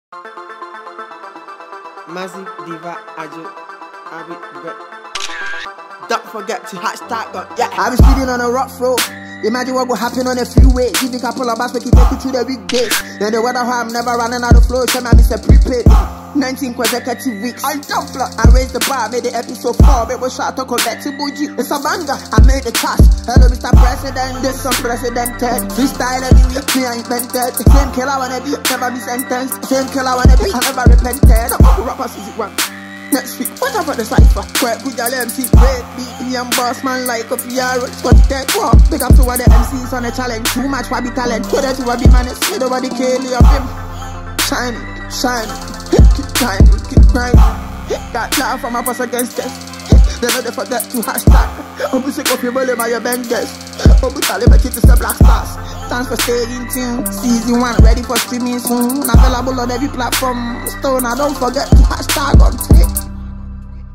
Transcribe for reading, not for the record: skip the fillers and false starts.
Massive Diva Ajo Abit Bet. Don't forget to hashtag on, yeah. I be speeding on a rough road. Imagine what will happen on a freeway. Give me a couple of bars, make it take you through the weekdays. Then the weather, how I'm never running out of flow. Show me I miss a prepaid. 19 consecutive weeks. I don't flop. I raised the bar, made the episode 4. It was shot to collectible G. It's a banger. I made the cash. Hello, Mr. President. This some precedented. Freestyle every week. Me, I invented. Same killer wanna be, never be sentenced. Same killer wanna be, I never repented. I'm a rapper, Suzy One. Next week, what about the cypher? Quite good, y'all MC, great beat, and boss man like a PR, Scotty Tech, walk. Big up to all the MCs on the challenge, too much for be talent. Put it to what be man, it's made over the Kaylee of him. Shine, shine, keep grinding, keep grinding. Got love from my boss against us. Never they forget to hashtag. Hope you sick of your bully by your bangers. Hope you tell him it's the Black Stars. Thanks for staying tuned. Season 1 ready for streaming soon. Available on every platform. Still now don't forget to hashtag on